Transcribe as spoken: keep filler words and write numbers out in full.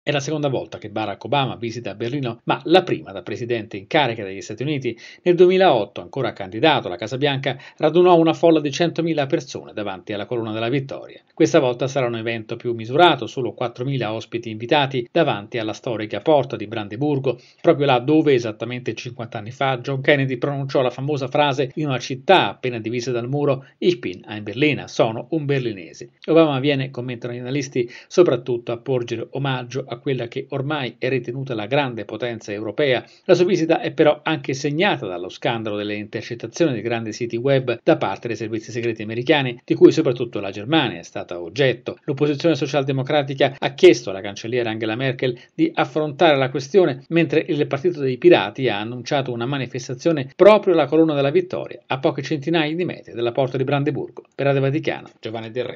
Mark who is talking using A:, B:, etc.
A: È la seconda volta che Barack Obama visita Berlino, ma la prima da presidente in carica degli Stati Uniti. Nel duemilaotto, ancora candidato alla Casa Bianca, radunò una folla di centomila persone davanti alla Colonna della Vittoria. Questa volta sarà un evento più misurato, solo quattromila ospiti invitati davanti alla storica porta di Brandeburgo, proprio là dove esattamente cinquanta anni fa John Kennedy pronunciò la famosa frase in una città appena divisa dal muro: Ich bin ein Berliner, sono un berlinese. Obama viene, commentano gli analisti, soprattutto a porgere omaggio a quella che ormai è ritenuta la grande potenza europea. La sua visita è però anche segnata dallo scandalo delle intercettazioni dei grandi siti web da parte dei servizi segreti americani, di cui soprattutto la Germania è stata oggetto. L'opposizione socialdemocratica ha chiesto alla cancelliera Angela Merkel di affrontare la questione, mentre il Partito dei Pirati ha annunciato una manifestazione proprio alla Colonna della Vittoria, a poche centinaia di metri dalla porta di Brandeburgo. Per Radio Vaticano, Giovanni Del Re.